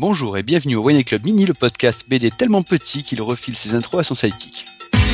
Bonjour et bienvenue au One Night Club Mini, le podcast BD tellement petit qu'il refile ses intros à son sidekick.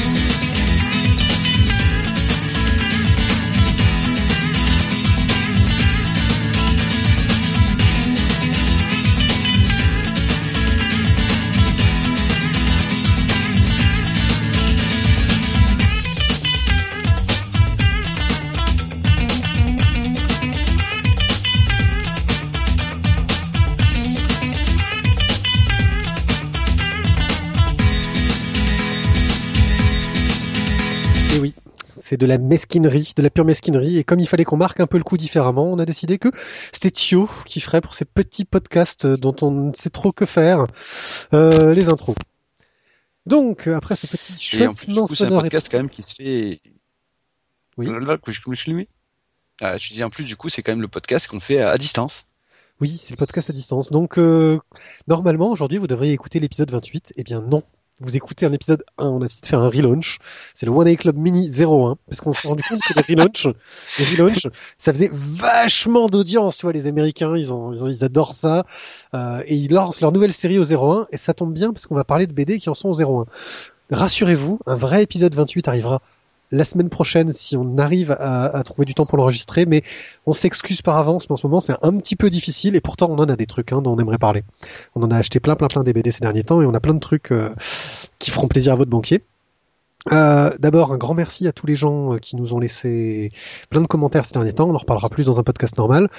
C'est de la mesquinerie, de la pure mesquinerie. Et comme il fallait qu'on marque un peu le coup différemment, on a décidé que c'était Thio qui ferait pour ces petits podcasts dont on ne sait trop que faire, les intros. Donc, après ce petit chouettement sonore... C'est un podcast quand même qui se fait... Oui. Je me suis allumé. Je dis en plus, du coup, c'est quand même le podcast qu'on fait à distance. Oui, c'est le podcast à distance. Donc, normalement, aujourd'hui, vous devriez écouter l'épisode 28. Eh bien, non. Vous écoutez un épisode 1, on a décidé de faire un relaunch. C'est le One Night Club Mini 01, parce qu'on s'est rendu compte que les relaunch, ça faisait vachement d'audience. Tu vois, les Américains, ils adorent ça. Et ils lancent leur nouvelle série au 01, et ça tombe bien, parce qu'on va parler de BD qui en sont au 01. Rassurez-vous, un vrai épisode 28 arrivera la semaine prochaine si on arrive à trouver du temps pour l'enregistrer, mais on s'excuse par avance, mais en ce moment c'est un petit peu difficile et pourtant on en a des trucs dont on aimerait parler. On en a acheté plein des BD ces derniers temps et on a plein de trucs qui feront plaisir à votre banquier. D'abord un grand merci à tous les gens qui nous ont laissé plein de commentaires ces derniers temps, on en reparlera plus dans un podcast normal.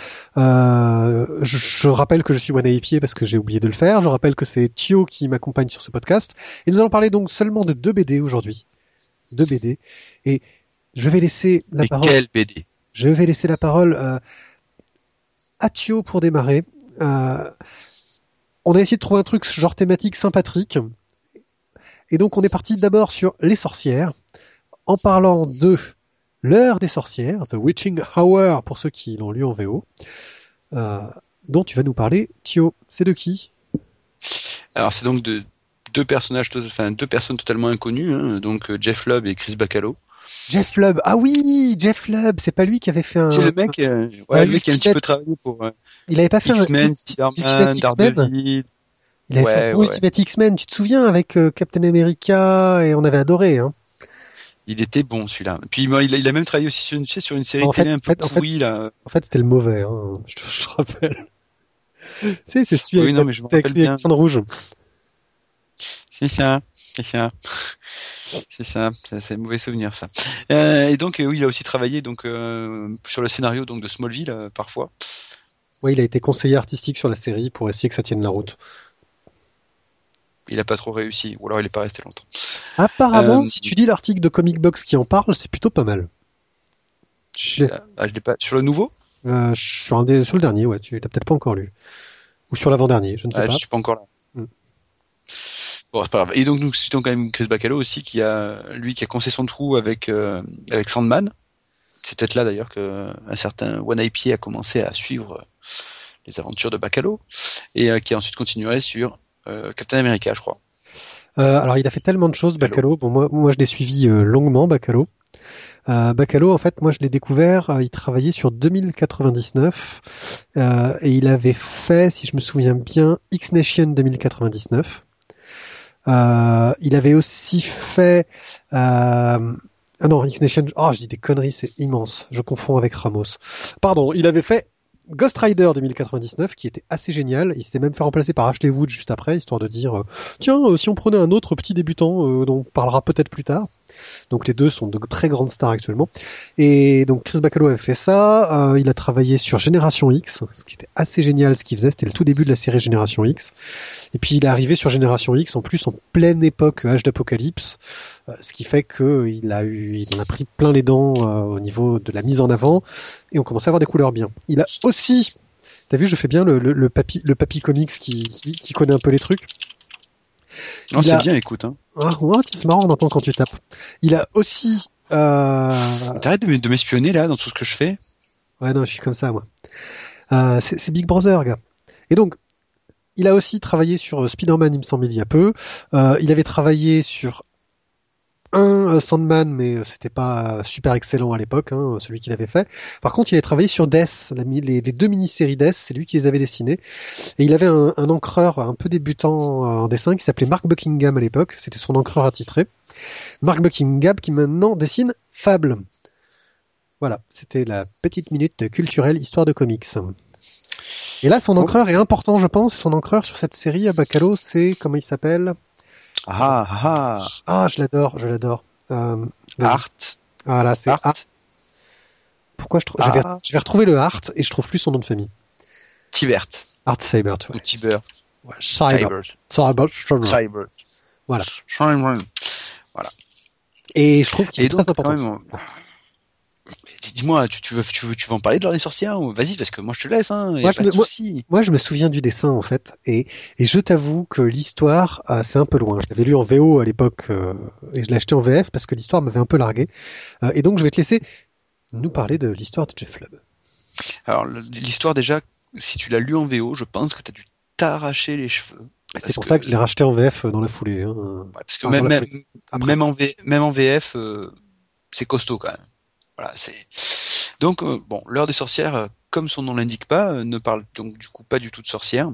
Je rappelle que je suis One Pied parce que j'ai oublié de le faire, je rappelle que c'est Thio qui m'accompagne sur ce podcast et nous allons parler donc seulement de 2 BD aujourd'hui. 2 BD et je vais laisser la parole. Quelle BD ? Je vais laisser la parole à Thio pour démarrer. On a essayé de trouver un truc genre thématique sympathique et donc on est parti d'abord sur les sorcières en parlant de l'heure des sorcières, The Witching Hour pour ceux qui l'ont lu en VO, dont tu vas nous parler. Thio, c'est de qui ? Alors c'est donc de deux personnes totalement inconnues, hein, donc Jeff Lubb et Chris Bacalo. Jeff Lubb, ah oui, Jeff Lubb, c'est pas lui qui avait fait un... C'est le mec, le mec qui a un petit peu travaillé pour... il avait pas fait X-Men, Spider-Man, Daredevil... Il avait fait un bon Ultimate X-Men, tu te souviens, avec Captain America, et on avait adoré, hein. Il était bon, celui-là. Puis il a même travaillé aussi sur une série télé un peu pourrie, là. En fait, c'était le mauvais, hein, je te rappelle. Tu sais, c'est celui avec le rouge. C'est ça. C'est un mauvais souvenir, ça. Et donc, oui, il a aussi travaillé donc sur le scénario donc de Smallville, parfois. Oui, il a été conseiller artistique sur la série pour essayer que ça tienne la route. Il n'a pas trop réussi, ou alors il n'est pas resté longtemps. Apparemment, si tu lis l'article de Comic Box qui en parle, c'est plutôt pas mal. Je l'ai pas. Sur le nouveau ? Sur le dernier, ouais. Tu l'as peut-être pas encore lu. Ou sur l'avant-dernier, je ne sais pas. Je suis pas encore là. Bon, c'est pas grave. Et donc nous citons quand même Chris Bacalo aussi, qui a cassé son trou avec Sandman. C'est peut-être là d'ailleurs qu'un certain One Pied a commencé à suivre les aventures de Bacalo et qui a ensuite continué sur Captain America, je crois. Alors il a fait tellement de choses, Bacalo. Bon, moi je l'ai suivi longuement, Bacalo. Bacalo, en fait, moi je l'ai découvert, il travaillait sur 2099 et il avait fait, si je me souviens bien, X-Nation 2099. Il avait aussi fait X-Nation, je dis des conneries, c'est immense, je confonds avec Ramos. Pardon, il avait fait Ghost Rider 2099 qui était assez génial, il s'était même fait remplacer par Ashley Wood juste après, histoire de dire si on prenait un autre petit débutant dont on parlera peut-être plus tard. Donc les deux sont de très grandes stars actuellement. Et donc Chris Bacalo avait fait ça. Il a travaillé sur Génération X, ce qui était assez génial ce qu'il faisait. C'était le tout début de la série Génération X. Et puis il est arrivé sur Génération X en plus en pleine époque âge d'Apocalypse, ce qui fait qu'il en a pris plein les dents au niveau de la mise en avant. Et on commençait à avoir des couleurs bien. Il a aussi, t'as vu, je fais bien le papy comics qui connaît un peu les trucs. Non, c'est bien, écoute. Hein. C'est marrant, on entend quand tu tapes. Il a aussi... T'arrêtes de m'espionner, là, dans tout ce que je fais. Ouais, non, je suis comme ça, moi. C'est Big Brother, gars. Et donc, il a aussi travaillé sur Spider-Man, il me semble, il y a peu. Il avait travaillé sur Sandman, mais c'était pas super excellent à l'époque, hein, celui qu'il avait fait. Par contre, il avait travaillé sur Death, les deux mini-séries Death, c'est lui qui les avait dessinées. Et il avait un encreur un peu débutant en dessin qui s'appelait Mark Buckingham à l'époque. C'était son encreur attitré. Mark Buckingham qui maintenant dessine Fable. Voilà, c'était la petite minute culturelle histoire de comics. Et là, son encreur est important, je pense. Son encreur sur cette série à Bacalo, c'est comment il s'appelle? Je l'adore, je l'adore. Art. Voilà, c'est Art. Pourquoi je vais retrouver le Art et je trouve plus son nom de famille. Tibert. Art Seibert. Ouais. Ou Tibert. Ouais, Seibert. Voilà. Voilà. Et je trouve qu'il est très important. Même, dis-moi, tu veux en parler de l'Ordre des Sorcières ou vas-y parce que moi je te laisse. Hein, moi, je me souviens du dessin en fait, et je t'avoue que l'histoire, c'est un peu loin. Je l'avais lu en VO à l'époque et je l'ai acheté en VF parce que l'histoire m'avait un peu largué. Et donc je vais te laisser nous parler de l'histoire de Jeff Lubb. Alors l'histoire déjà, si tu l'as lu en VO, je pense que tu as dû t'arracher les cheveux. C'est pour ça que je l'ai racheté en VF dans la foulée. Hein. Ouais, parce que même en VF, c'est costaud quand même. Voilà, donc bon, l'Heure des Sorcières, comme son nom l'indique pas, ne parle donc du coup pas du tout de sorcières.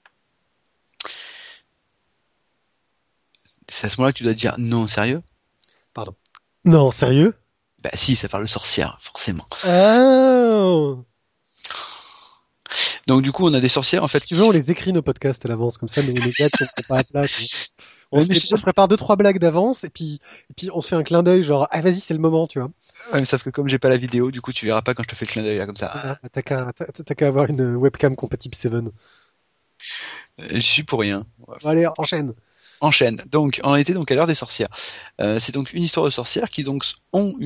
C'est à ce moment-là que tu dois dire non, sérieux. Pardon. Non, sérieux. Bah si, ça parle de sorcières, forcément. Oh. Donc du coup, on a des sorcières en fait. Si tu veux, on les écrit nos podcasts à l'avance, comme ça, mais les gars, on ne pas à plat. On se prépare 2-3 blagues d'avance et puis on se fait un clin d'œil genre vas-y c'est le moment, tu vois. Ouais, sauf que comme j'ai pas la vidéo, du coup tu verras pas quand je te fais le clin d'œil là comme ça. Ah, t'as qu'à avoir une webcam compatible 7. J'y suis pour rien. Bon, allez, enchaîne. Donc on était donc à l'Heure des Sorcières. C'est donc une histoire de sorcières qui donc ont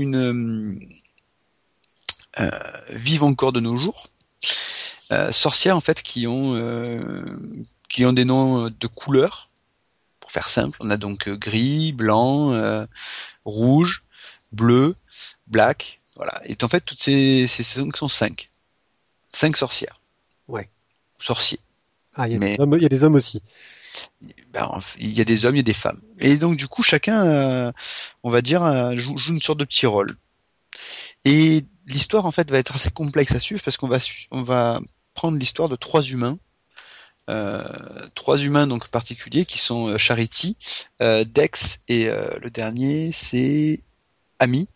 vivent encore de nos jours. Sorcières en fait qui ont des noms de couleurs. Pour faire simple, on a donc gris, blanc, rouge, bleu, black, voilà. Et en fait, toutes ces saisons sont 5 sorcières. Ouais. Sorciers. Ah, il y a des hommes aussi. Ben, il y a des hommes, il y a des femmes. Et donc du coup, chacun, on va dire, joue une sorte de petit rôle. Et l'histoire en fait va être assez complexe à suivre parce qu'on va prendre l'histoire de 3 humains. 3 humains donc particuliers qui sont Charity, Dex et le dernier c'est Amy.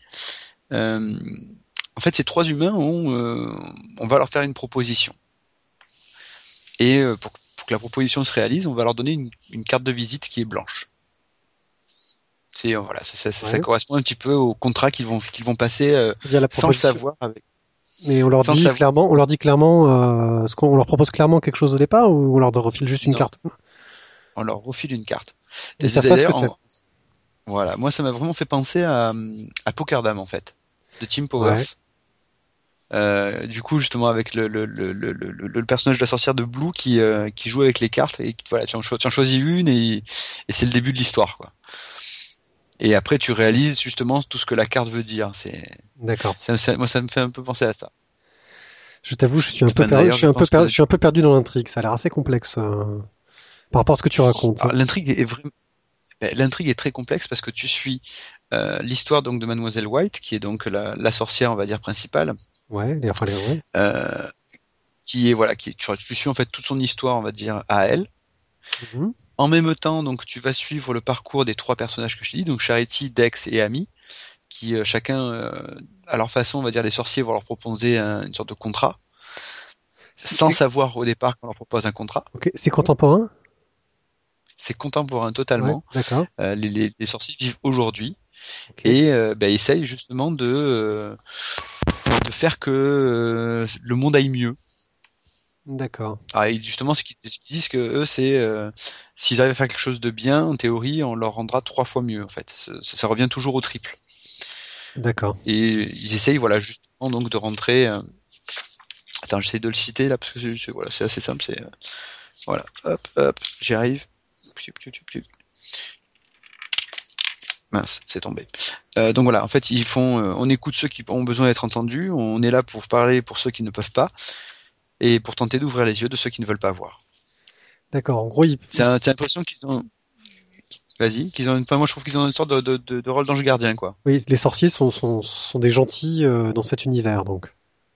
En fait, ces 3 humains on va leur faire une proposition. Et pour que la proposition se réalise, on va leur donner une carte de visite qui est blanche. Voilà, ça correspond un petit peu au contrat qu'ils vont passer sans le savoir avec. Mais on leur dit clairement, on leur propose clairement quelque chose au départ ou on leur refile juste une carte? On leur refile une carte. Ils savent pas ce que c'est. Voilà, moi ça m'a vraiment fait penser à Pokerdam en fait, de Team Powers. Ouais. Du coup justement avec le personnage de la sorcière de Blue qui joue avec les cartes et voilà, tu en choisis une et c'est le début de l'histoire quoi. Et après tu réalises justement tout ce que la carte veut dire. D'accord. Moi ça me fait un peu penser à ça. Je t'avoue, je suis un peu perdu dans l'intrigue. Ça a l'air assez complexe par rapport à ce que tu racontes. Alors, l'intrigue est très complexe parce que tu suis l'histoire donc de Mademoiselle White, qui est donc la sorcière, on va dire principale. Ouais, tu suis en fait toute son histoire, on va dire, à elle. Mm-hmm. En même temps, donc tu vas suivre le parcours des 3 personnages que je t'ai dit, donc Charity, Dex et Amy, qui chacun à leur façon, on va dire, les sorciers vont leur proposer une sorte de contrat, sans savoir au départ qu'on leur propose un contrat. Ok, c'est contemporain. C'est contemporain totalement. Ouais, d'accord. Les sorciers vivent aujourd'hui et essayent justement de faire que le monde aille mieux. D'accord. Et justement, ce qu'ils disent que eux, c'est s'ils arrivent à faire quelque chose de bien, en théorie, on leur rendra 3 fois mieux. En fait, ça revient toujours au triple. D'accord. Et ils essayent, voilà, justement, donc de rentrer. Attends, j'essaie de le citer là parce que c'est assez simple. Voilà, hop, j'y arrive. Mince, c'est tombé. Donc voilà, en fait, on écoute ceux qui ont besoin d'être entendus. On est là pour parler pour ceux qui ne peuvent pas. Et pour tenter d'ouvrir les yeux de ceux qui ne veulent pas voir. D'accord, en gros, c'est l'impression qu'ils ont... Vas-y, enfin, moi je trouve qu'ils ont une sorte de rôle d'ange gardien, quoi. Oui, les sorciers sont des gentils dans cet univers, donc.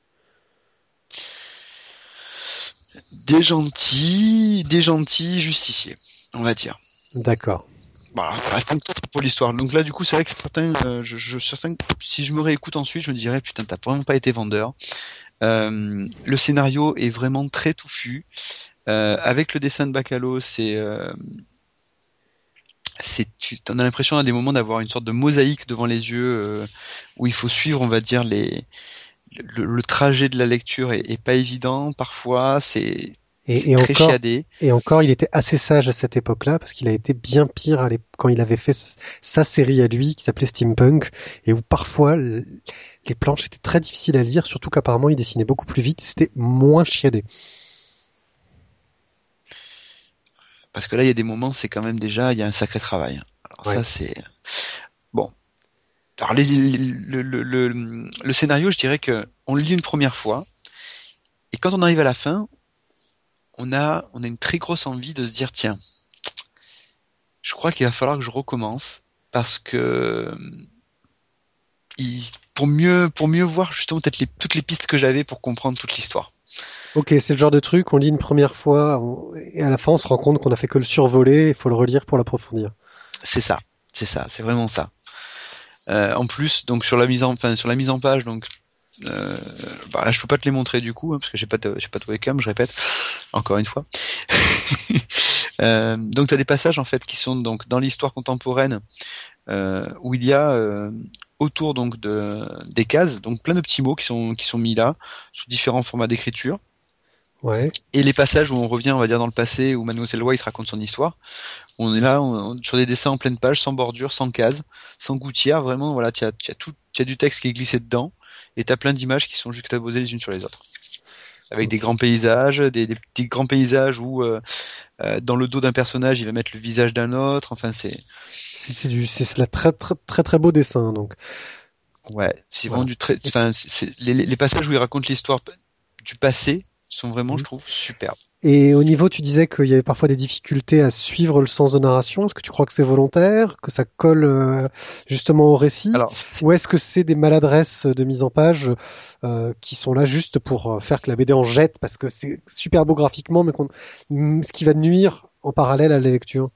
Des gentils justiciers, on va dire. D'accord. Voilà, reste un petit peu pour l'histoire. Donc là, du coup, c'est vrai que certains, certains, si je me réécoute ensuite, je me dirais, putain, t'as vraiment pas été vendeur. Le scénario est vraiment très touffu. Avec le dessin de Bacalo, tu en as l'impression à des moments d'avoir une sorte de mosaïque devant les yeux où il faut suivre, on va dire, le trajet de la lecture est pas évident. Parfois, c'est Et très encore, chiadé. et encore, il était assez sage à cette époque-là parce qu'il a été bien pire quand il avait fait sa série à lui qui s'appelait Steampunk et où parfois les planches étaient très difficiles à lire, surtout qu'apparemment il dessinait beaucoup plus vite, c'était moins chiadé. Parce que là, il y a des moments, c'est quand même déjà, il y a un sacré travail. Alors Ouais. ça, c'est bon. Alors le scénario, je dirais que on le lit une première fois et quand on arrive à la fin, on a une très grosse envie de se dire tiens, je crois qu'il va falloir que je recommence parce que pour mieux voir justement peut-être toutes les pistes que j'avais pour comprendre toute l'histoire. Ok, c'est le genre de truc, on lit une première fois et à la fin on se rend compte qu'on a fait que le survoler, il faut le relire pour l'approfondir. C'est ça, c'est vraiment ça. En plus, donc sur la mise en page, donc là je peux pas te les montrer du coup, hein, parce que j'ai pas de webcam, je répète encore une fois. Donc tu as des passages en fait qui sont donc dans l'histoire contemporaine où il y a autour donc des cases, donc plein de petits mots qui sont mis là sous différents formats d'écriture. Ouais. Et les passages où on revient, on va dire, dans le passé, où Mademoiselle White raconte son histoire, on est là sur des dessins en pleine page, sans bordure, sans case, sans gouttière, vraiment, voilà, tu as du texte qui est glissé dedans, et tu as plein d'images qui sont juxtaposées les unes sur les autres. Avec des Ok. grands paysages, des petits grands paysages où dans le dos d'un personnage, il va mettre le visage d'un autre, enfin C'est la très très très très beau dessin donc. ouais, c'est vraiment Voilà. du très, Et enfin, les passages où il raconte l'histoire du passé sont vraiment, je Mhm. trouve, superbes. Et au niveau, tu disais qu'il y avait parfois des difficultés à suivre le sens de narration. Est-ce que tu crois que c'est volontaire, que ça colle justement au récit, Alors, ou est-ce que c'est des maladresses de mise en page qui sont là juste pour faire que la BD en jette parce que c'est super beau graphiquement, mais ce qui va nuire en parallèle à la lecture?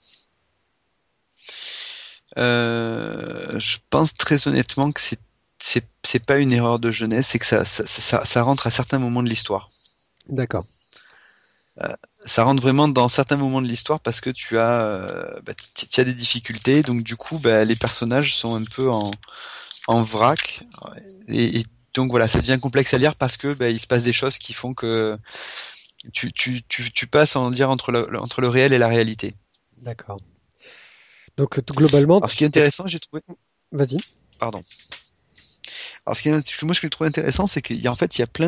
Je pense très honnêtement que c'est pas une erreur de jeunesse, c'est que ça rentre à certains moments de l'histoire. D'accord. Ça rentre vraiment dans certains moments de l'histoire parce que tu as des difficultés, donc du coup, les personnages sont un peu en vrac et donc voilà, ça devient complexe à lire parce que il se passe des choses qui font que tu passes en dire entre le réel et la réalité. D'accord. Donc globalement, Alors ce qui est intéressant, j'ai trouvé, vas-y. pardon. Alors moi ce que je trouve intéressant, c'est qu'il y a en fait il y a plein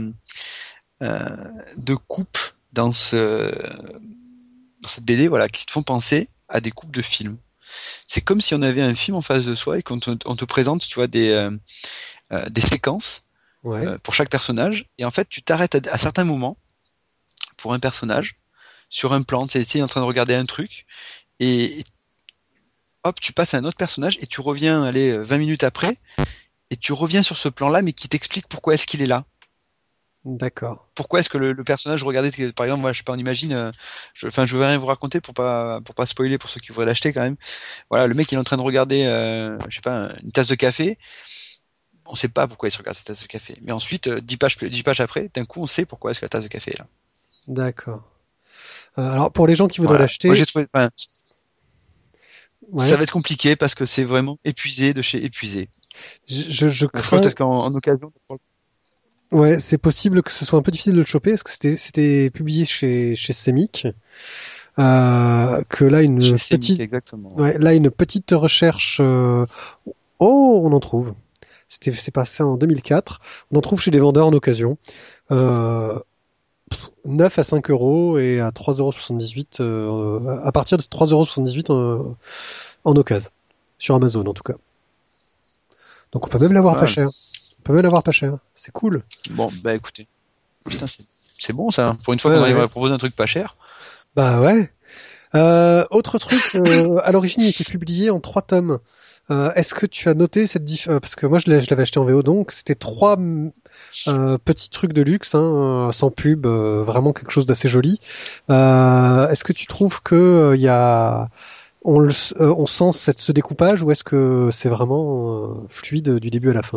de coupes dans cette BD, voilà, qui te font penser à des coupes de films. C'est comme si on avait un film en face de soi et on te présente, tu vois, des séquences Ouais. pour chaque personnage. Et en fait, tu t'arrêtes à certains moments pour un personnage sur un plan, tu es en train de regarder un truc et hop, tu passes à un autre personnage et tu reviens, allez, 20 minutes après et tu reviens sur ce plan-là, mais qui t'explique pourquoi est-ce qu'il est là. D'accord. Pourquoi est-ce que le personnage regardait, par exemple, moi, je sais pas, on imagine, je vais rien vous raconter pour pas spoiler pour ceux qui voudraient l'acheter quand même. Voilà, le mec il est en train de regarder, je sais pas, une tasse de café. On sait pas pourquoi il se regarde cette tasse de café. Mais ensuite, 10 pages après, d'un coup, on sait pourquoi est-ce que la tasse de café est là. D'accord. Alors pour les gens qui voudraient Voilà. Moi, l'acheter, j'ai trouvé, enfin, ouais, ça va être compliqué parce que c'est vraiment épuisé de chez épuisé. je Donc, je pense crains. peut-être en occasion. Ouais, c'est possible que ce soit un peu difficile de le choper parce que c'était publié chez Semic. Que là Chez Semic, petite exactement. Ouais. ouais, là une petite recherche. Oh, on en trouve. C'est passé en 2004. On en trouve chez des vendeurs en occasion. Euh, 9 à 5 euros et à 3,78 à partir de 3,78 en occasion sur Amazon en tout cas. Donc on peut même C'est pas l'avoir pas mal. cher. On peut même l'avoir pas cher. C'est cool. Bon, bah écoutez, putain, c'est bon ça. Pour une fois Ouais, qu'on arrive ouais. à proposer un truc pas cher. Bah ouais. Autre truc, à l'origine, il était publié en 3 tomes. Est-ce que tu as noté cette parce que moi je l'avais acheté en VO, donc c'était 3 petits trucs de luxe, hein, sans pub, vraiment quelque chose d'assez joli. Est-ce que tu trouves que y a on sent ce découpage, ou est-ce que c'est vraiment fluide du début à la fin?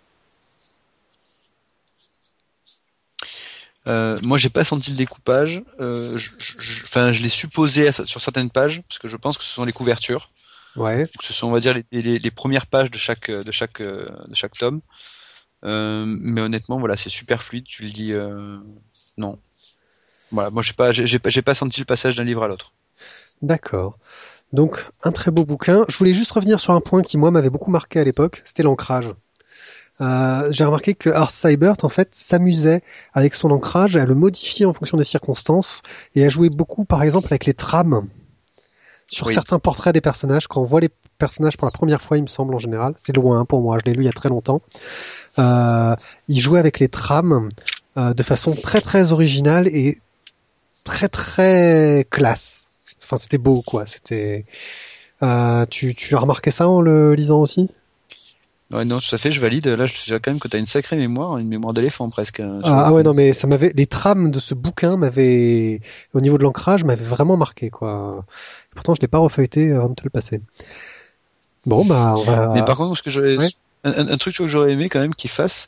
Moi, j'ai pas senti le découpage. Je l'ai supposé sur certaines pages, parce que je pense que ce sont les couvertures. Ouais. Donc, ce sont, on va dire, les premières pages de chaque tome. Mais honnêtement, voilà, c'est super fluide. Tu le dis, non. Voilà, moi, j'ai pas senti le passage d'un livre à l'autre. D'accord. Donc, un très beau bouquin. Je voulais juste revenir sur un point qui, moi, m'avait beaucoup marqué à l'époque, c'était l'ancrage. J'ai remarqué que Art Seibert, en fait, s'amusait avec son ancrage à le modifier en fonction des circonstances et à jouer beaucoup, par exemple, avec les trames sur certains portraits des personnages. Quand on voit les personnages pour la première fois, il me semble, en général, c'est loin pour moi, je l'ai lu il y a très longtemps, il jouait avec les trames de façon très très originale et très très classe. Enfin, c'était beau, quoi. C'était. Tu as remarqué ça en le lisant aussi? Ouais, non, tout à fait, je valide. Là, je vois quand même que tu as une sacrée mémoire, une mémoire d'éléphant presque. Ouais, non, mais ça m'avait, les trames de ce bouquin m'avaient, au niveau de l'ancrage, m'avaient vraiment marqué, quoi. Et pourtant, je l'ai pas refeuilleté avant de te le passer. Bon, bah, on va. Mais par contre, ce que j'aurais, Ouais. un truc que j'aurais aimé quand même qu'il fasse,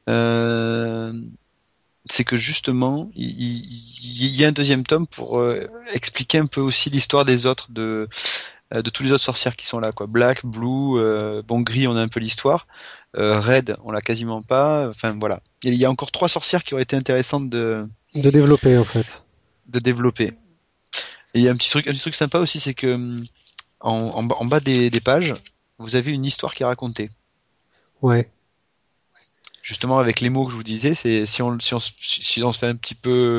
c'est que justement, il y a un deuxième tome pour expliquer un peu aussi l'histoire des autres, de tous les autres sorcières qui sont là, quoi. Black, Blue, bon, Gris, on a un peu l'histoire. Red, on l'a quasiment pas. Enfin voilà, il y a encore 3 sorcières qui auraient été intéressantes De développer, en fait. de développer. Et il y a un petit truc sympa aussi, c'est que en bas des pages, vous avez une histoire qui est racontée. Ouais. Justement, avec les mots que je vous disais, c'est si on se fait un petit peu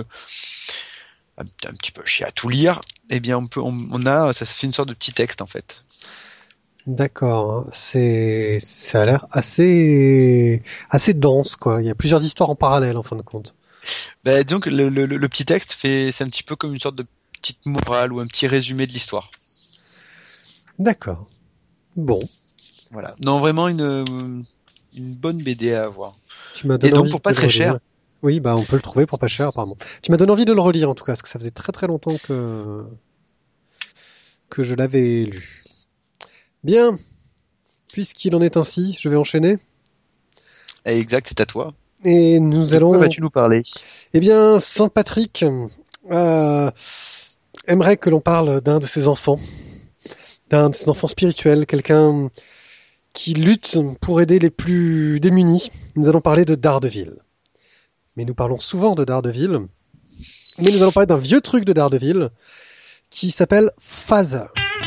chier à tout lire, eh bien ça fait une sorte de petit texte en fait. D'accord. Ça a l'air assez dense, quoi. Il y a plusieurs histoires en parallèle, en fin de compte. Ben, donc le petit texte c'est un petit peu comme une sorte de petite morale ou un petit résumé de l'histoire. D'accord. Bon. Voilà. Non, vraiment une bonne BD à avoir. Tu m'as Et donné donc envie pour de pas le très relire. cher. Oui, bah, on peut le trouver pour pas cher, apparemment. Tu m'as donné envie de le relire, en tout cas, parce que ça faisait très très longtemps que je l'avais lu. Bien. Puisqu'il en est ainsi, je vais enchaîner. Exact, c'est à toi. Et nous De quoi allons. vas-tu nous parler? Eh bien, Saint Patrick aimerait que l'on parle d'un de ses enfants spirituels, quelqu'un qui lutte pour aider les plus démunis. Nous allons parler de Daredevil. Mais nous parlons souvent de Daredevil. Mais nous allons parler d'un vieux truc de Daredevil qui s'appelle Father.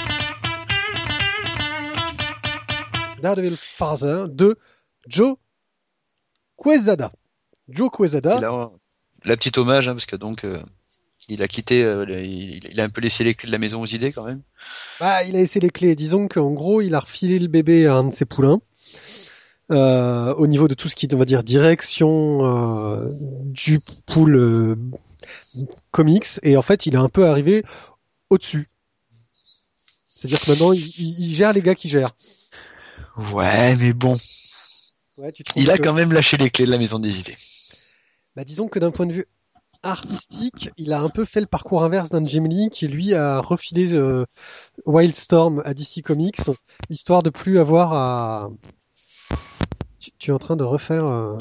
Daredevil Father de Joe Quesada. Joe Quesada. Et là, la petite hommage, hein, parce que donc il a quitté, il a un peu laissé les clés de la maison aux idées quand même. Bah, il a laissé les clés. Disons qu'en gros, il a refilé le bébé à un de ses poulains. Au niveau de tout ce qui est, on va dire, direction du pool comics. Et en fait, il est un peu arrivé au-dessus. C'est-à-dire que maintenant, il gère les gars qui gèrent. Ouais, mais bon. Ouais, tu trouves Il a que... quand même lâché les clés de la maison des idées. Bah, disons que d'un point de vue artistique, il a un peu fait le parcours inverse d'un Jim Lee qui lui a refilé Wildstorm à DC Comics, histoire de plus avoir à... Tu es en train de refaire...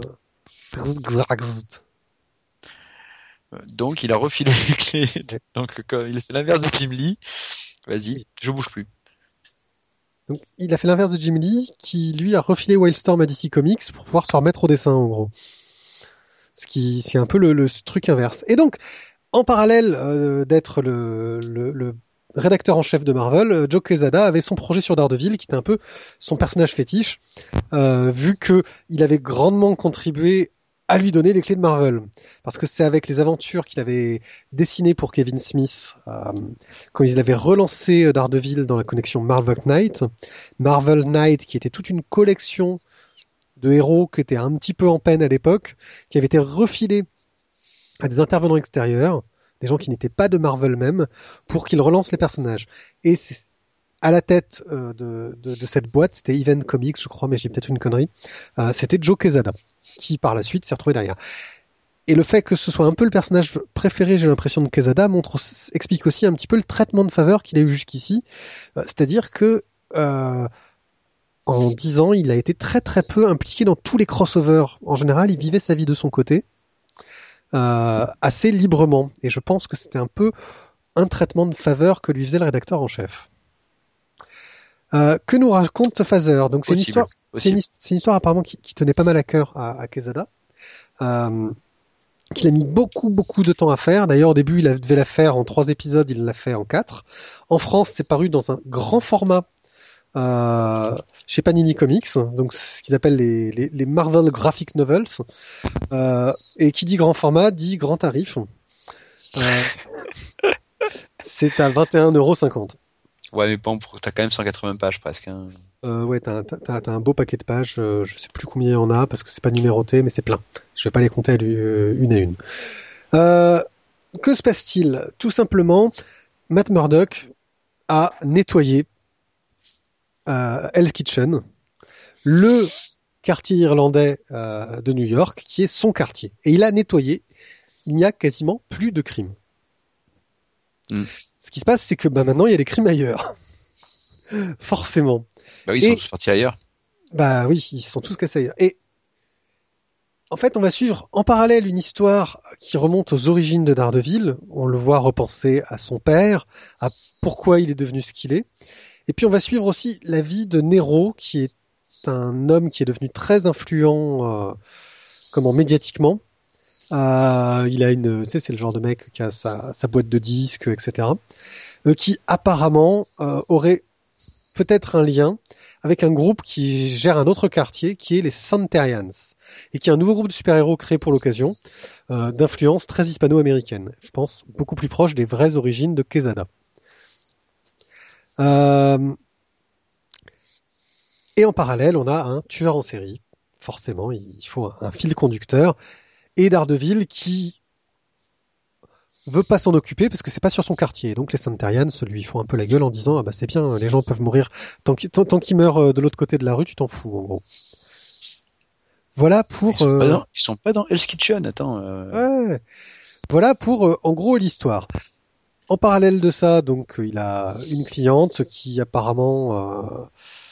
Donc il a refilé les clés. Donc il a fait l'inverse de Jim Lee. Vas-y, je bouge plus. Donc, il a fait l'inverse de Jim Lee, qui lui a refilé Wildstorm à DC Comics pour pouvoir se remettre au dessin, en gros. C'est un peu le truc inverse. Et donc, en parallèle d'être le rédacteur en chef de Marvel, Joe Quesada avait son projet sur Daredevil, qui était un peu son personnage fétiche, vu que il avait grandement contribué à lui donner les clés de Marvel. Parce que c'est avec les aventures qu'il avait dessinées pour Kevin Smith, quand ils avaient relancé Daredevil dans la connexion Marvel Knight. Marvel Knight, qui était toute une collection de héros qui étaient un petit peu en peine à l'époque, qui avait été refilée à des intervenants extérieurs, des gens qui n'étaient pas de Marvel même, pour qu'ils relancent les personnages. Et à la tête de cette boîte, c'était Event Comics, je crois, mais j'ai peut-être une connerie, c'était Joe Quesada, qui par la suite s'est retrouvé derrière. Et le fait que ce soit un peu le personnage préféré, j'ai l'impression, de Quesada, explique aussi un petit peu le traitement de faveur qu'il a eu jusqu'ici. C'est-à-dire que en 10 ans, il a été très très peu impliqué dans tous les crossovers. En général, il vivait sa vie de son côté, assez librement. Et je pense que c'était un peu un traitement de faveur que lui faisait le rédacteur en chef. Que nous raconte Phaser? Donc c'est une histoire, c'est une histoire apparemment qui tenait pas mal à cœur à Quesada. Qu'il a mis beaucoup de temps à faire. D'ailleurs, au début, il devait la faire en 3 épisodes, il l'a fait en 4. En France, c'est paru dans un grand format chez Panini Comics, donc ce qu'ils appellent les Marvel Graphic Novels. Et qui dit grand format, dit grand tarif. C'est à 21,50 €. Ouais, mais bon, t'as quand même 180 pages presque. Hein. Ouais, t'as un beau paquet de pages. Je sais plus combien il y en a parce que c'est pas numéroté, mais c'est plein. Je vais pas les compter une à une. Que se passe-t-il? Tout simplement, Matt Murdock a nettoyé Hell's Kitchen, le quartier irlandais de New York, qui est son quartier. Et il a nettoyé. Il n'y a quasiment plus de crimes. Ce qui se passe, c'est que maintenant, il y a des crimes ailleurs. Forcément. Bah oui, ils sont tous partis ailleurs. Bah oui, ils sont tous cassés ailleurs. Et en fait, on va suivre en parallèle une histoire qui remonte aux origines de Daredevil. On le voit repenser à son père, à pourquoi il est devenu ce qu'il est. Et puis on va suivre aussi la vie de Nero, qui est un homme qui est devenu très influent médiatiquement. Il a c'est le genre de mec qui a sa boîte de disques, etc. Qui apparemment aurait peut-être un lien avec un groupe qui gère un autre quartier, qui est les Santerians, et qui est un nouveau groupe de super-héros créé pour l'occasion, d'influence très hispano-américaine. Je pense beaucoup plus proche des vraies origines de Quesada. Et en parallèle, on a un tueur en série. Forcément, il faut un fil conducteur. Et Daredevil qui veut pas s'en occuper parce que c'est pas sur son quartier. Donc les Santerians lui font un peu la gueule en disant c'est bien, les gens peuvent mourir tant qu'ils meurent de l'autre côté de la rue, tu t'en fous en gros. Voilà pour. Ils sont pas dans Hell's Kitchen, attends. Ouais. Voilà pour en gros l'histoire. En parallèle de ça, donc il a une cliente qui apparemment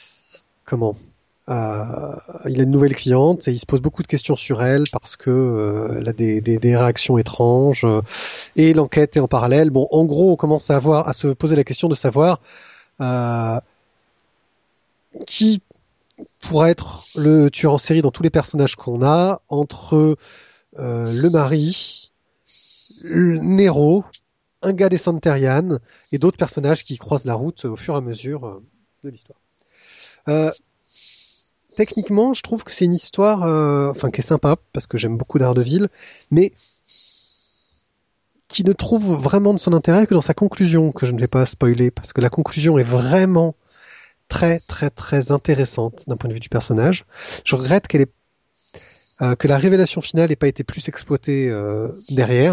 il a une nouvelle cliente et il se pose beaucoup de questions sur elle parce que elle a des réactions étranges et l'enquête est en parallèle. Bon, en gros, on commence à se poser la question de savoir qui pourrait être le tueur en série dans tous les personnages qu'on a, entre le mari, Nero, un gars des Santerian et d'autres personnages qui croisent la route au fur et à mesure de l'histoire. Techniquement, je trouve que c'est une histoire qui est sympa, parce que j'aime beaucoup Daredevil, mais qui ne trouve vraiment de son intérêt que dans sa conclusion, que je ne vais pas spoiler, parce que la conclusion est vraiment très très très intéressante d'un point de vue du personnage. Je regrette que la révélation finale n'ait pas été plus exploitée derrière.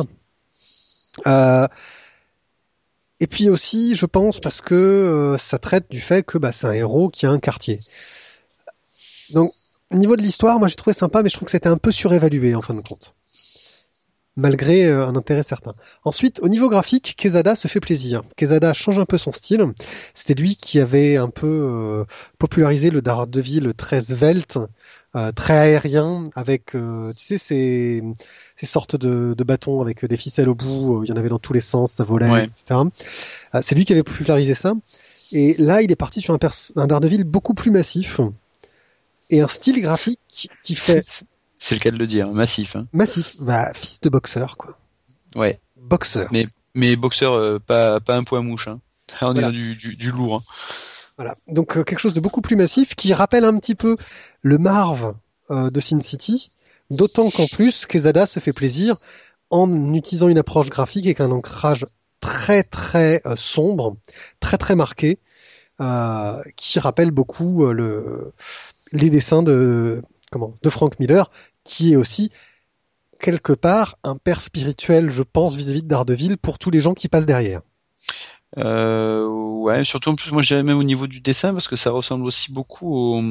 Et puis aussi, je pense, parce que ça traite du fait que c'est un héros qui a un quartier. Donc, au niveau de l'histoire, moi j'ai trouvé sympa, mais je trouve que c'était un peu surévalué en fin de compte. Malgré un intérêt certain. Ensuite, au niveau graphique, Quesada se fait plaisir. Quesada change un peu son style. C'était lui qui avait un peu popularisé le Daredevil très svelte, très aérien, avec ces sortes de bâtons avec des ficelles au bout. Il y en avait dans tous les sens, ça volait, ouais. Etc. C'est lui qui avait popularisé ça. Et là, il est parti sur un Daredevil beaucoup plus massif. Et un style graphique qui fait... C'est le cas de le dire, massif. Hein. Massif, fils de boxeur, quoi. Ouais. Boxeur. Mais boxeur, pas un poids mouche. Hein. On est dans du lourd. Hein. Voilà. Donc quelque chose de beaucoup plus massif qui rappelle un petit peu le Marv de Sin City, d'autant qu'en plus, Quesada se fait plaisir en utilisant une approche graphique avec un ancrage très très sombre, très très marqué, qui rappelle beaucoup les dessins de Frank Miller, qui est aussi quelque part un père spirituel, je pense, vis-à-vis de Daredevil pour tous les gens qui passent derrière. Ouais, surtout en plus, moi je dirais même au niveau du dessin, parce que ça ressemble aussi beaucoup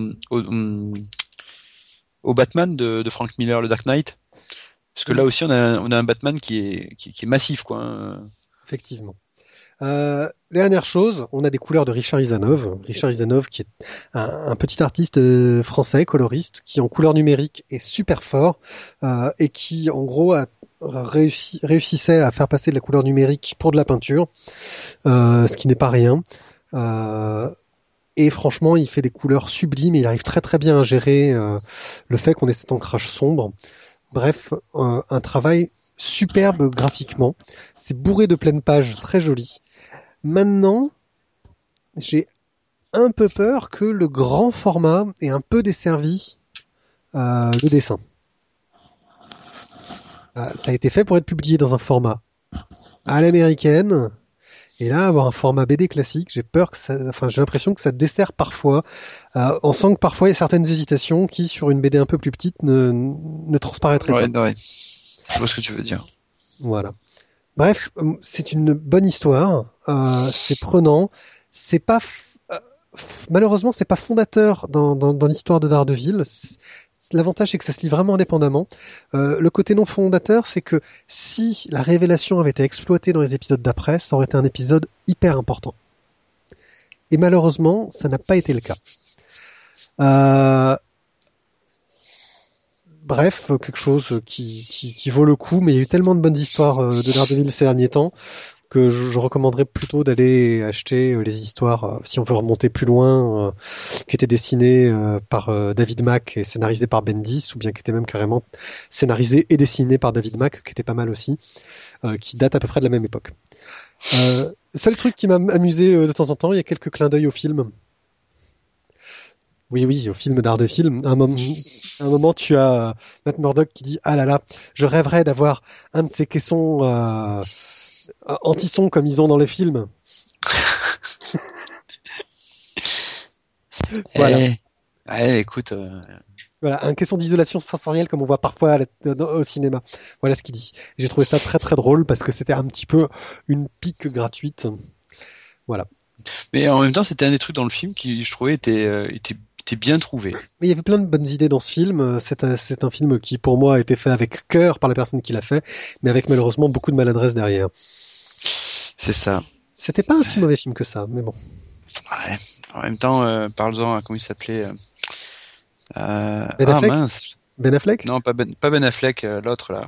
au Batman de Frank Miller, le Dark Knight. Parce que là aussi, on a un Batman qui est massif, quoi. Effectivement. Dernière chose, on a des couleurs de Richard Isanove. Richard Isanove qui est un petit artiste français, coloriste, qui en couleur numérique est super fort et qui en gros réussissait à faire passer de la couleur numérique pour de la peinture, ce qui n'est pas rien. Et franchement, il fait des couleurs sublimes et il arrive très très bien à gérer le fait qu'on ait cet ancrage sombre. Bref, un travail superbe graphiquement. C'est bourré de pleines pages, très joli. Maintenant, j'ai un peu peur que le grand format ait un peu desservi le dessin. Ça a été fait pour être publié dans un format à l'américaine, et là, avoir un format BD classique, j'ai l'impression que ça dessert parfois. On sent que parfois il y a certaines hésitations qui, sur une BD un peu plus petite, ne transparaîtraient pas. Ouais. Je vois ce que tu veux dire. Voilà. Bref, c'est une bonne histoire. C'est prenant. C'est pas malheureusement, c'est pas fondateur dans l'histoire de Daredevil. L'avantage, c'est que ça se lit vraiment indépendamment. Le côté non fondateur, c'est que si la révélation avait été exploitée dans les épisodes d'après, ça aurait été un épisode hyper important. Et malheureusement, ça n'a pas été le cas. Bref, quelque chose qui vaut le coup, mais il y a eu tellement de bonnes histoires de Daredevil ces derniers temps que je recommanderais plutôt d'aller acheter les histoires, si on veut remonter plus loin, qui étaient dessinées par David Mack et scénarisées par Bendis, ou bien qui étaient même carrément scénarisées et dessinées par David Mack, qui était pas mal aussi, qui datent à peu près de la même époque. Seul truc qui m'a amusé de temps en temps, il y a quelques clins d'œil au film. Oui, au film Daredevil. À un moment, tu as Matt Murdock qui dit « Ah là là, je rêverais d'avoir un de ces caissons anti-son comme ils ont dans les films. » Voilà. Écoute. Voilà, un caisson d'isolation sensorielle comme on voit parfois au cinéma. Voilà ce qu'il dit. J'ai trouvé ça très très drôle parce que c'était un petit peu une pique gratuite. Voilà. Mais en même temps, c'était un des trucs dans le film qui, je trouvais, était bien trouvé. Mais il y avait plein de bonnes idées dans ce film. C'est un film qui, pour moi, a été fait avec cœur par la personne qui l'a fait, mais avec malheureusement beaucoup de maladresse derrière. C'est ça. C'était pas un si mauvais film que ça, mais bon. Ouais. En même temps, parle-en à comment il s'appelait. Ben Affleck. Mince. Ben Affleck? Non, pas Ben Affleck, l'autre là.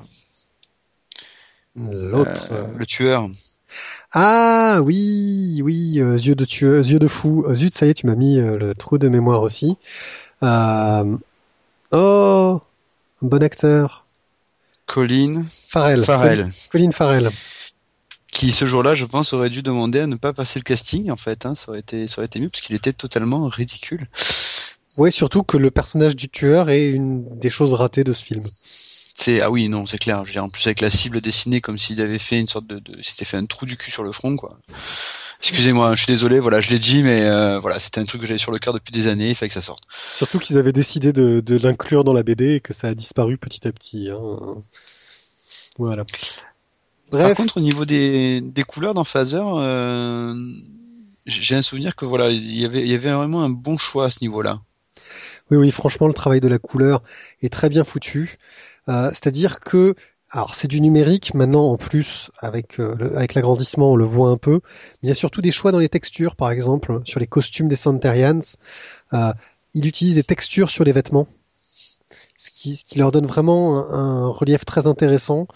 L'autre. Le tueur. Ah oui, yeux de fou. Zut, ça y est, tu m'as mis le trou de mémoire aussi. Oh, un bon acteur. Colin Farrell. Colin Farrell. Qui ce jour-là, je pense, aurait dû demander à ne pas passer le casting, en fait. Ça aurait été mieux parce qu'il était totalement ridicule. Ouais, surtout que le personnage du tueur est une des choses ratées de ce film. Ah oui, non, c'est clair. Je veux dire, en plus avec la cible dessinée comme s'il avait fait une sorte s'était fait un trou du cul sur le front, quoi. Excusez-moi, je suis désolé, voilà, je l'ai dit, mais voilà, c'était un truc que j'avais sur le cœur depuis des années, il fallait que ça sorte. Surtout qu'ils avaient décidé de l'inclure dans la BD et que ça a disparu petit à petit. Hein. Voilà. Bref. Par contre, au niveau des couleurs dans Phaser, j'ai un souvenir que voilà, il y avait vraiment un bon choix à ce niveau-là. Oui, franchement, le travail de la couleur est très bien foutu. C'est-à-dire que, alors c'est du numérique maintenant en plus avec l'agrandissement, on le voit un peu. Mais il y a surtout des choix dans les textures, par exemple sur les costumes des Santarians. Il utilise des textures sur les vêtements, ce qui leur donne vraiment un relief très intéressant.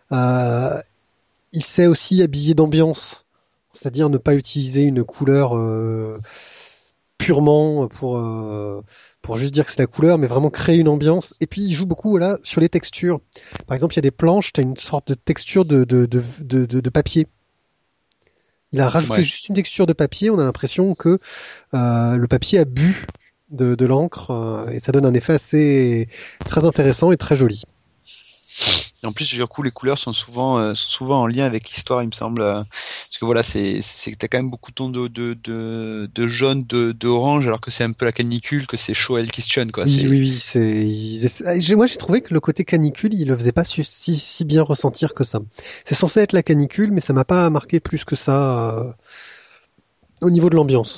Il sait aussi habiller d'ambiance, c'est-à-dire ne pas utiliser une couleur purement pour juste dire que c'est la couleur, mais vraiment créer une ambiance. Et puis il joue beaucoup là sur les textures. Par exemple, il y a des planches, tu as une sorte de texture de papier. Il a rajouté juste une texture de papier, on a l'impression que le papier a bu de l'encre et ça donne un effet assez très intéressant et très joli. En plus, du coup, les couleurs sont souvent en lien avec l'histoire, il me semble. Parce que voilà, c'est que t'as quand même beaucoup de tons de jaune, d'orange, alors que c'est un peu la canicule, que c'est Shoel Christian, quoi. Oui, oui, oui. Moi, j'ai trouvé que le côté canicule, il le faisait pas si bien ressentir que ça. C'est censé être la canicule, mais ça m'a pas marqué plus que ça au niveau de l'ambiance.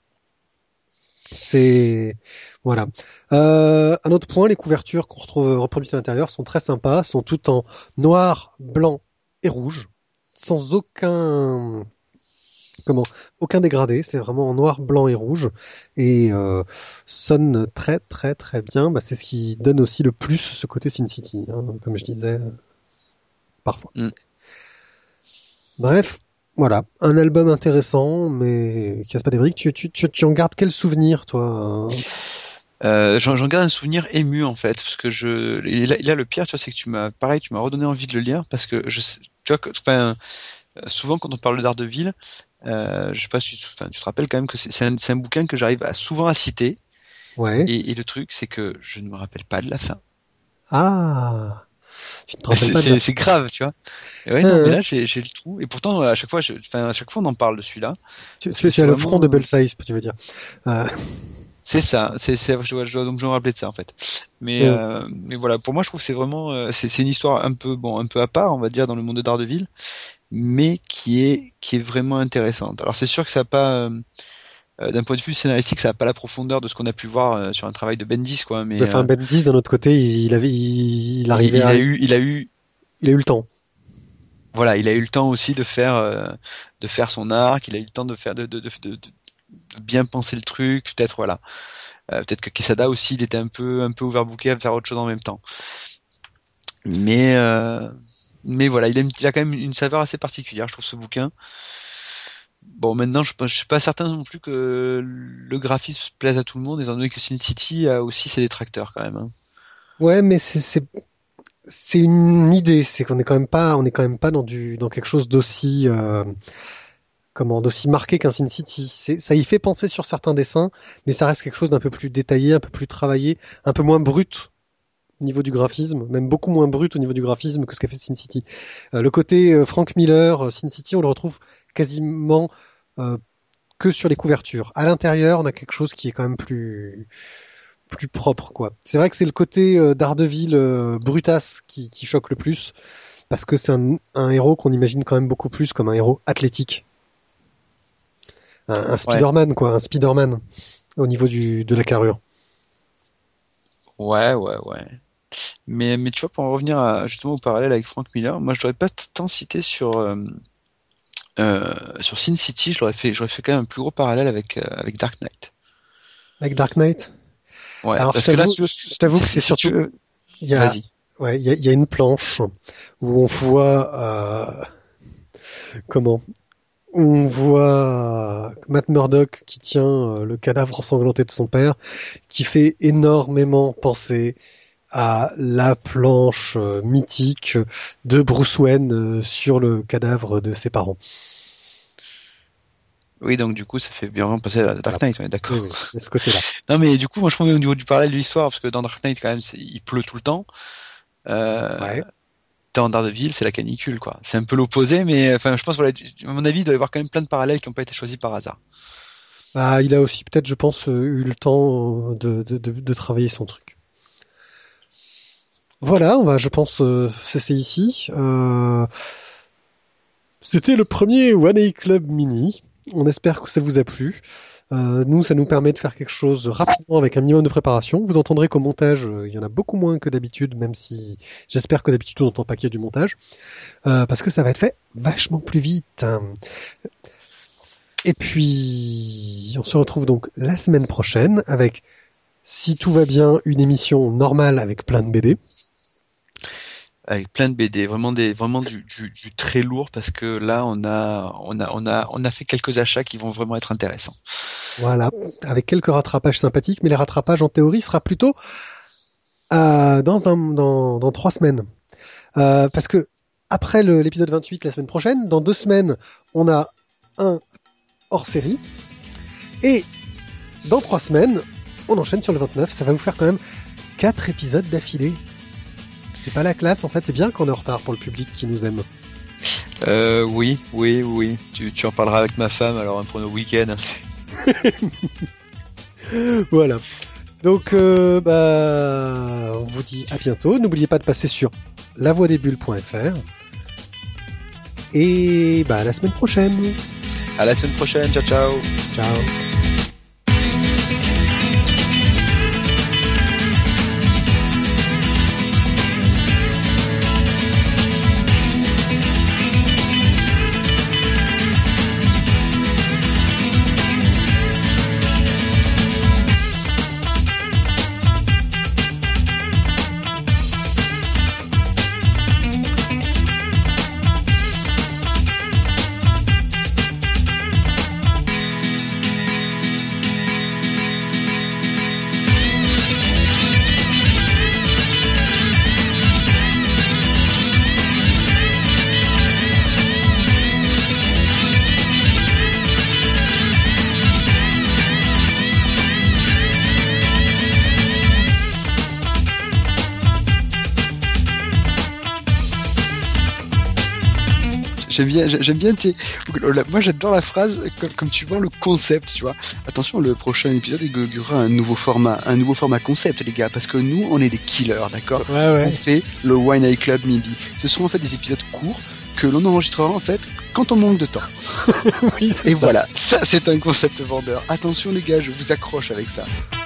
C'est voilà. Un autre point, les couvertures qu'on retrouve reproduites à l'intérieur sont très sympas, sont toutes en noir, blanc et rouge, sans aucun dégradé. C'est vraiment en noir, blanc et rouge et sonne très très très bien. Bah, c'est ce qui donne aussi le plus ce côté Sin City, hein, comme je disais parfois. Bref. Voilà, un album intéressant, mais qui casse pas des briques. Tu en gardes quel souvenir, toi? J'en garde un souvenir ému en fait, parce que et là, le pire, tu vois, c'est que tu m'as redonné envie de le lire, parce que tu vois, enfin, souvent quand on parle de Daredevil, je sais pas si tu te rappelles quand même que c'est un bouquin que j'arrive souvent à citer, Ouais. et le truc, c'est que je ne me rappelle pas de la fin. Ah, tu te rappelles pas de C'est grave, tu vois. Et ouais, non, mais là, j'ai le trou, et pourtant, à chaque fois, on en parle de celui-là. Tu as le front de Double Size, tu veux dire. C'est ça, je dois donc me rappeler de ça en fait. Mais voilà, pour moi je trouve que c'est vraiment c'est une histoire un peu à part, on va dire, dans le monde de Daredevil, mais qui est vraiment intéressante. Alors c'est sûr que ça a pas d'un point de vue scénaristique, ça a pas la profondeur de ce qu'on a pu voir sur un travail de Bendis, quoi, mais Enfin, Bendis d'un autre côté, il arrivait il a eu le temps. voilà, il a eu le temps aussi de faire son arc, il a eu le temps de faire de bien penser le truc, peut-être voilà. Peut-être que Quesada aussi, il était un peu overbooké à faire autre chose en même temps. Mais voilà, il a quand même une saveur assez particulière, je trouve, ce bouquin. Bon, maintenant, je suis pas certain non plus que le graphisme plaise à tout le monde, étant donné que Sin City a aussi ses détracteurs quand même. Hein. Ouais, mais c'est une idée, c'est qu'on est quand même pas dans quelque chose d'aussi d'aussi marqué qu'un Sin City. Ça y fait penser sur certains dessins, mais ça reste quelque chose d'un peu plus détaillé, un peu plus travaillé, un peu moins brut au niveau du graphisme, même beaucoup moins brut au niveau du graphisme que ce qu'a fait Sin City. Le côté Frank Miller, Sin City, on le retrouve quasiment que sur les couvertures. À l'intérieur, on a quelque chose qui est quand même plus propre, quoi. C'est vrai que c'est le côté Daredevil brutasse qui choque le plus, parce que c'est un héros qu'on imagine quand même beaucoup plus comme un héros athlétique. Un Spider-Man, quoi, un Spider-Man au niveau de la carrure. Ouais. Mais tu vois, pour en revenir justement au parallèle avec Frank Miller, moi je l'aurais pas tant cité sur Sin City, j'aurais fait quand même un plus gros parallèle avec Dark Knight. Avec Dark Knight. Ouais. Alors je t'avoue que c'est surtout. Vas-y. Ouais, il y a une planche où on voit on voit Matt Murdock qui tient le cadavre ensanglanté de son père, qui fait énormément penser à la planche mythique de Bruce Wayne sur le cadavre de ses parents. Oui, donc du coup, ça fait bien passer à Dark Knight, on est d'accord. Oui, de ce côté-là. Non, mais du coup, moi je trouve au niveau du parallèle de l'histoire, parce que dans Dark Knight, quand même, il pleut tout le temps. Ouais. Dans Daredevil, c'est la canicule, quoi. C'est un peu l'opposé, mais enfin, je pense, voilà, à mon avis, il doit y avoir quand même plein de parallèles qui n'ont pas été choisis par hasard. Bah, il a aussi peut-être, je pense, eu le temps de travailler son truc. Voilà, on va, je pense, cesser ici. C'était le premier One A Club Mini. On espère que ça vous a plu. Nous, ça nous permet de faire quelque chose rapidement avec un minimum de préparation. Vous entendrez qu'au montage, il y en a beaucoup moins que d'habitude, même si j'espère que d'habitude on n'entend pas qu'il y a du montage, parce que ça va être fait vachement plus vite. Et puis, on se retrouve donc la semaine prochaine avec, si tout va bien, une émission normale avec plein de BD. Avec plein de BD, vraiment du très lourd, parce que là on a fait quelques achats qui vont vraiment être intéressants. Voilà, avec quelques rattrapages sympathiques, mais les rattrapages en théorie sera plutôt dans 3 semaines. Parce que après l'épisode 28 la semaine prochaine, dans 2 semaines, on a un hors-série. Et dans 3 semaines, on enchaîne sur le 29. Ça va vous faire quand même 4 épisodes d'affilée. C'est pas la classe, en fait. C'est bien qu'on est en retard pour le public qui nous aime. Oui. Tu en parleras avec ma femme alors pour nos week-ends. Voilà. Donc, on vous dit à bientôt. N'oubliez pas de passer sur lavoidesbulles.fr. Et à la semaine prochaine. À la semaine prochaine. Ciao, ciao. Ciao. J'aime bien moi j'adore la phrase comme tu vois le concept, tu vois. Attention, le prochain épisode il y aura un nouveau format concept les gars, parce que nous on est des killers, d'accord. Ouais. On fait le Wine Night Club Midi. Ce sont en fait des épisodes courts que l'on enregistrera en fait quand on manque de temps. Oui, et ça. Voilà, ça c'est un concept vendeur. Attention les gars, je vous accroche avec ça.